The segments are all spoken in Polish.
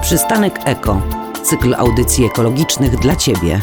Przystanek Eko. Cykl audycji ekologicznych dla Ciebie.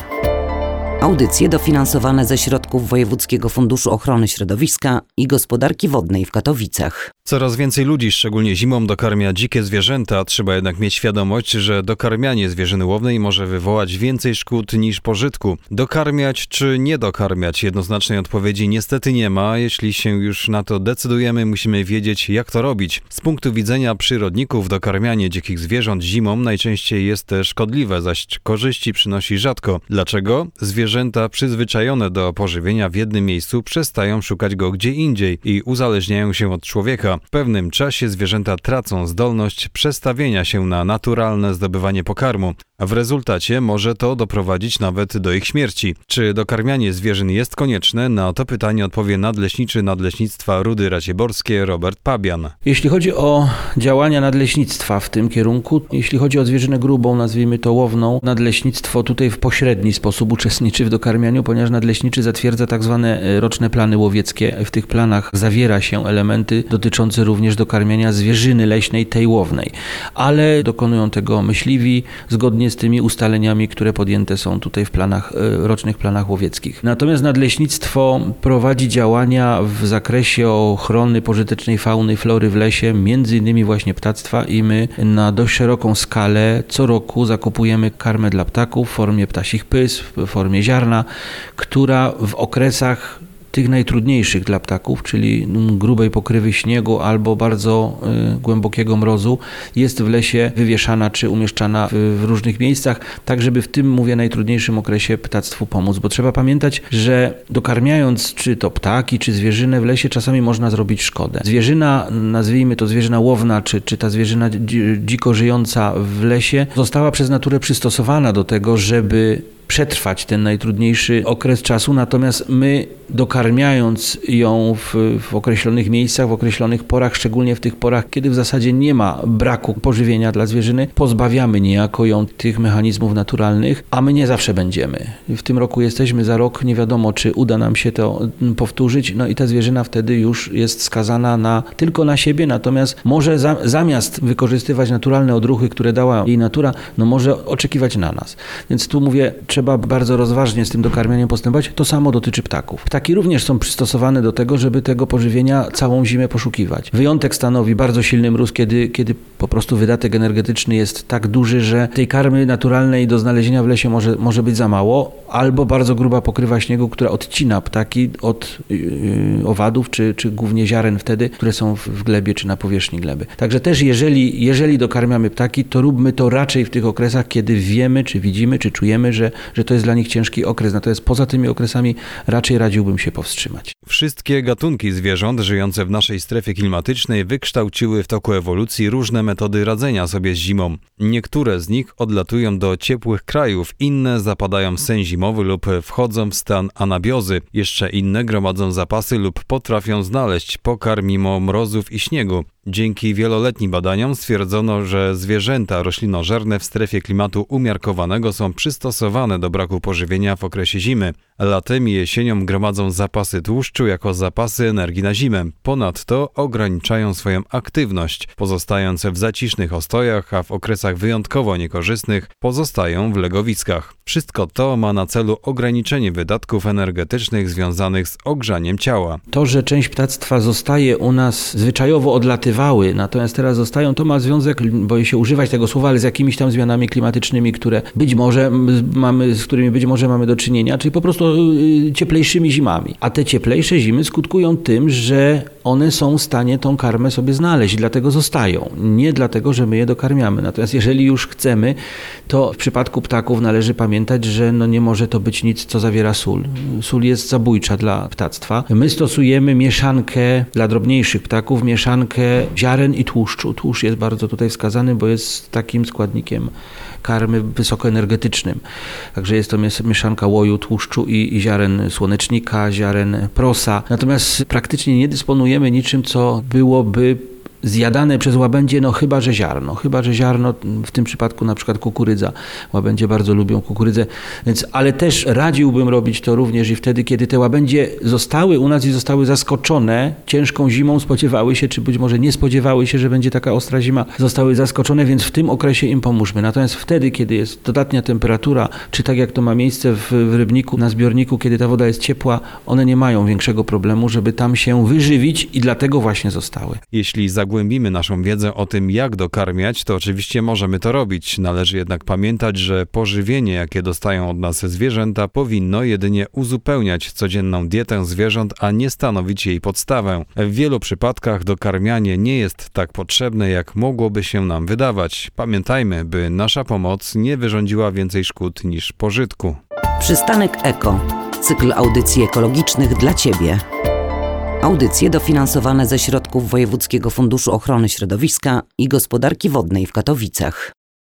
Audycje dofinansowane ze środków Wojewódzkiego Funduszu Ochrony Środowiska i Gospodarki Wodnej w Katowicach. Coraz więcej ludzi, szczególnie zimą, dokarmia dzikie zwierzęta. Trzeba jednak mieć świadomość, że dokarmianie zwierzyny łownej może wywołać więcej szkód niż pożytku. Dokarmiać czy nie dokarmiać? Jednoznacznej odpowiedzi niestety nie ma. Jeśli się już na to decydujemy, musimy wiedzieć, jak to robić. Z punktu widzenia przyrodników dokarmianie dzikich zwierząt zimą najczęściej jest szkodliwe, zaś korzyści przynosi rzadko. Dlaczego? Zwierzęta przyzwyczajone do pożywienia w jednym miejscu przestają szukać go gdzie indziej i uzależniają się od człowieka. W pewnym czasie zwierzęta tracą zdolność przestawienia się na naturalne zdobywanie pokarmu, a w rezultacie może to doprowadzić nawet do ich śmierci. Czy dokarmianie zwierzyn jest konieczne? Na to pytanie odpowie nadleśniczy Nadleśnictwa Rudy Racieborskie Robert Pabian. Jeśli chodzi o działania nadleśnictwa w tym kierunku, jeśli chodzi o zwierzynę grubą, nazwijmy to łowną, nadleśnictwo tutaj w pośredni sposób uczestniczy w dokarmianiu, ponieważ nadleśniczy zatwierdza tak zwane roczne plany łowieckie. W tych planach zawiera się elementy dotyczące również dokarmiania zwierzyny leśnej, tej łownej. Ale dokonują tego myśliwi zgodnie z tymi ustaleniami, które podjęte są tutaj w planach, rocznych planach łowieckich. Natomiast nadleśnictwo prowadzi działania w zakresie ochrony pożytecznej fauny i flory w lesie, między innymi właśnie ptactwa, i my na dość szeroką skalę co roku zakupujemy karmę dla ptaków w formie ptasich pys, w formie ziarna, która w okresach tych najtrudniejszych dla ptaków, czyli grubej pokrywy śniegu albo bardzo głębokiego mrozu, jest w lesie wywieszana czy umieszczana w różnych miejscach, tak żeby w tym, mówię, najtrudniejszym okresie ptactwu pomóc. Bo trzeba pamiętać, że dokarmiając czy to ptaki, czy zwierzynę w lesie, czasami można zrobić szkodę. Zwierzyna, nazwijmy to zwierzyna łowna, czy ta zwierzyna dziko żyjąca w lesie, została przez naturę przystosowana do tego, żeby przetrwać ten najtrudniejszy okres czasu, natomiast my, dokarmiając ją w określonych miejscach, w określonych porach, szczególnie w tych porach, kiedy w zasadzie nie ma braku pożywienia dla zwierzyny, pozbawiamy niejako ją tych mechanizmów naturalnych, a my nie zawsze będziemy. W tym roku jesteśmy, za rok nie wiadomo, czy uda nam się to powtórzyć, no i ta zwierzyna wtedy już jest skazana tylko na siebie, natomiast może zamiast wykorzystywać naturalne odruchy, które dała jej natura, no może oczekiwać na nas. Więc tu mówię, trzeba bardzo rozważnie z tym dokarmianiem postępować. To samo dotyczy ptaków. Ptaki również są przystosowane do tego, żeby tego pożywienia całą zimę poszukiwać. Wyjątek stanowi bardzo silny mróz, kiedy po prostu wydatek energetyczny jest tak duży, że tej karmy naturalnej do znalezienia w lesie może być za mało, albo bardzo gruba pokrywa śniegu, która odcina ptaki od owadów, czy głównie ziaren wtedy, które są w glebie, czy na powierzchni gleby. Także też jeżeli dokarmiamy ptaki, to róbmy to raczej w tych okresach, kiedy wiemy, czy widzimy, czy czujemy, że to jest dla nich ciężki okres. Natomiast poza tymi okresami raczej radziłbym się powstrzymać. Wszystkie gatunki zwierząt żyjące w naszej strefie klimatycznej wykształciły w toku ewolucji różne metody radzenia sobie z zimą. Niektóre z nich odlatują do ciepłych krajów, inne zapadają w sen zimowy lub wchodzą w stan anabiozy. Jeszcze inne gromadzą zapasy lub potrafią znaleźć pokarm mimo mrozów i śniegu. Dzięki wieloletnim badaniom stwierdzono, że zwierzęta roślinożerne w strefie klimatu umiarkowanego są przystosowane do braku pożywienia w okresie zimy. Latem i jesienią gromadzą zapasy tłuszczu jako zapasy energii na zimę. Ponadto ograniczają swoją aktywność, pozostając w zacisznych ostojach, a w okresach wyjątkowo niekorzystnych pozostają w legowiskach. Wszystko to ma na celu ograniczenie wydatków energetycznych związanych z ogrzaniem ciała. To, że część ptactwa zostaje u nas zwyczajowo odlatywały, natomiast teraz zostają, to ma związek, boję się używać tego słowa, ale z jakimiś tam zmianami klimatycznymi, z którymi być może mamy do czynienia, czyli po prostu cieplejszymi zimami. A te cieplejsze zimy skutkują tym, że one są w stanie tą karmę sobie znaleźć, dlatego zostają. Nie dlatego, że my je dokarmiamy. Natomiast jeżeli już chcemy, to w przypadku ptaków należy pamiętać, że nie może to być nic, co zawiera sól. Sól jest zabójcza dla ptactwa. My stosujemy mieszankę dla drobniejszych ptaków, mieszankę ziaren i tłuszczu. Tłuszcz jest bardzo tutaj wskazany, bo jest takim składnikiem karmy wysokoenergetycznym. Także jest to mieszanka łoju, tłuszczu i ziaren słonecznika, ziaren prosa. Natomiast praktycznie nie dysponujemy niczym, co byłoby zjadane przez łabędzie, no chyba że ziarno, w tym przypadku na przykład kukurydza. Łabędzie bardzo lubią kukurydzę, więc, ale też radziłbym robić to również i wtedy, kiedy te łabędzie zostały u nas i zostały zaskoczone ciężką zimą, spodziewały się, czy być może nie spodziewały się, że będzie taka ostra zima, zostały zaskoczone, więc w tym okresie im pomóżmy. Natomiast wtedy, kiedy jest dodatnia temperatura, czy tak jak to ma miejsce w rybniku, na zbiorniku, kiedy ta woda jest ciepła, one nie mają większego problemu, żeby tam się wyżywić i dlatego właśnie zostały. Jeśli zagłębimy naszą wiedzę o tym, jak dokarmiać, to oczywiście możemy to robić. Należy jednak pamiętać, że pożywienie, jakie dostają od nas zwierzęta, powinno jedynie uzupełniać codzienną dietę zwierząt, a nie stanowić jej podstawę. W wielu przypadkach dokarmianie nie jest tak potrzebne, jak mogłoby się nam wydawać. Pamiętajmy, by nasza pomoc nie wyrządziła więcej szkód niż pożytku. Przystanek Eko. Cykl audycji ekologicznych dla Ciebie. Audycje dofinansowane ze środków Wojewódzkiego Funduszu Ochrony Środowiska i Gospodarki Wodnej w Katowicach.